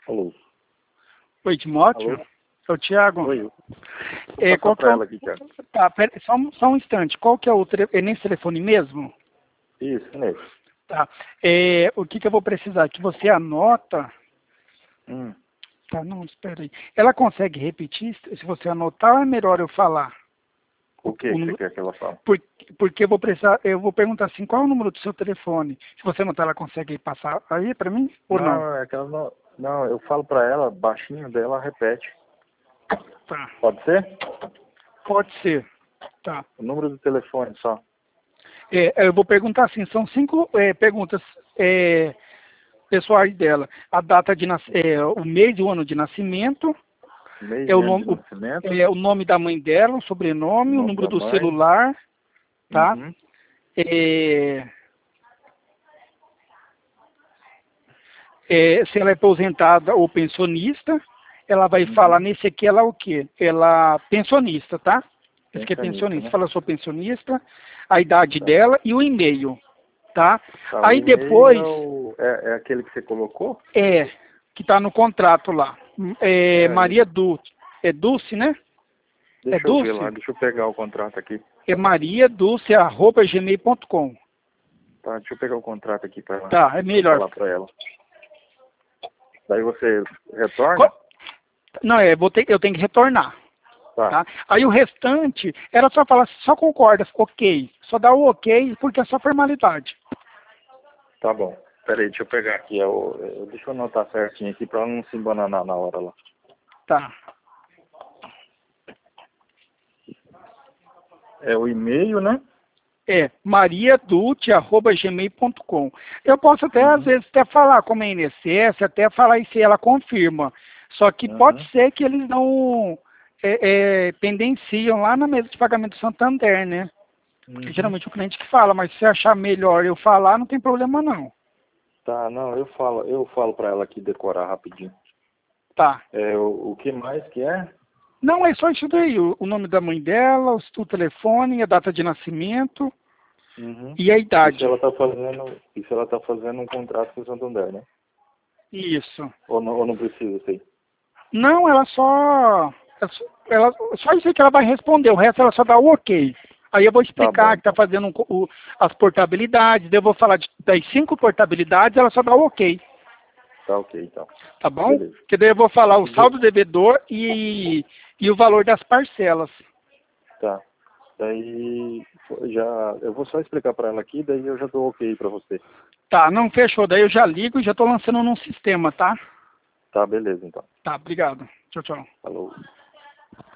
Alô? Oi, Timóteo? Alô? É o Thiago. Oi. Qual que é ela aqui, Thiago. Tá, pera, só um instante. Qual que é o é nesse telefone mesmo? Isso, mesmo. Tá. O que eu vou precisar? Que você anota. Tá, não, espera aí. Ela consegue repetir se você anotar ou é melhor eu falar? O que você quer que ela fale? Porque eu vou perguntar assim, qual é o número do seu telefone? Se você anotar, ela consegue passar aí pra mim ou não? Não, é que ela não... Não, eu falo pra ela, baixinho dela, repete. Tá. Pode ser? Pode ser. Tá. O número do telefone só. Eu vou perguntar assim, são 5 perguntas pessoais dela. A data de o mês e o ano de nascimento, Mês e ano de nascimento. o nome da mãe dela, o sobrenome, o número da do mãe. celular, tá? Uhum. Se ela é aposentada ou pensionista, ela vai falar nesse aqui, ela é o quê? Ela pensionista, tá? Esse aqui é pensionista. Né? Fala, sou pensionista, a idade dela e o e-mail, tá? Tá, Aí o depois... é aquele que você colocou? Que tá no contrato lá. Maria Dulce. É Dulce, né? Deixa eu ver lá, deixa eu pegar o contrato aqui. É mariadulce@gmail.com. Tá, deixa eu pegar o contrato aqui pra ela. Tá, é melhor. Falar pra ela. Daí você retorna? Não, eu tenho que retornar. Tá? Aí o restante, era só falar, só concorda, ok. Só dá o ok, porque é só formalidade. Tá bom. Peraí, deixa eu pegar aqui. Deixa eu anotar certinho aqui pra ela não se embananar na hora lá. Tá. É o e-mail, né? mariadulce@gmail.com. Eu posso até, às vezes, até falar como é INSS, até falar isso e ela confirma. Só que pode ser que eles não pendenciam lá na mesa de pagamento do Santander, né? Porque geralmente o cliente que fala, mas se achar melhor eu falar, não tem problema não. Tá, não, eu falo pra ela aqui decorar rapidinho. Tá. O que mais que é? Não, é só isso daí, o nome da mãe dela, o telefone, a data de nascimento e a idade. Isso ela tá fazendo um contrato com o Santander, né? Isso. Ou não precisa, sei? Não, só isso aí que ela vai responder, o resto ela só dá o ok. Aí eu vou explicar que tá fazendo as portabilidades, daí eu vou falar das 5 portabilidades, ela só dá o ok. Tá ok, então. Tá bom? Que daí eu vou falar o saldo devedor e o valor das parcelas. Tá. Daí eu vou só explicar para ela aqui, daí eu já dou ok para você. Tá, não fechou, daí eu já ligo e já tô lançando num sistema, tá? Tá, beleza então. Tá, obrigado. Tchau, tchau. Falou.